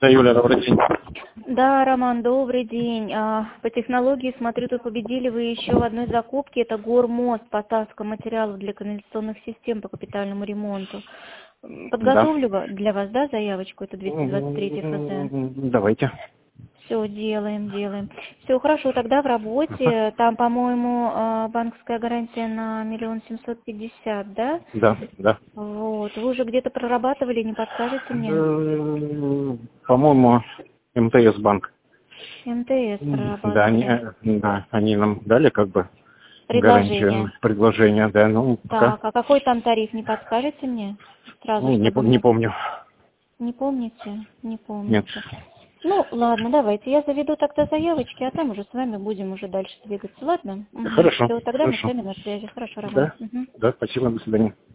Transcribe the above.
Да, Юля, добрый день. Да, Роман, добрый день. По технологии, смотрю, тут победили вы еще в одной закупке. Это Гормост, поставка материалов для канализационных систем по капитальному ремонту. Да. Подготовлю для вас, да, заявочку? Это 223 ФЗ. Давайте. Все, делаем. Все, хорошо, тогда в работе. Там, по-моему, банковская гарантия на 1 750 000, да? Да. Вот. Вы уже где-то прорабатывали, не подскажете мне? По-моему, МТС банк. МТС Да, они нам дали как бы гарантию, Предложение. предложение, да, ну пока. Так, а какой там тариф, не подскажете мне? Сразу, Ну, чтобы не мне... помню. Не помните? Не Нет. помните. Ну, ладно, давайте. Я заведу тогда заявочки, а там уже с вами будем уже дальше двигаться. Ладно? Угу. Хорошо. Все, тогда мы с вами на связи. Хорошо, Роман. Да, Угу. да, спасибо, до свидания.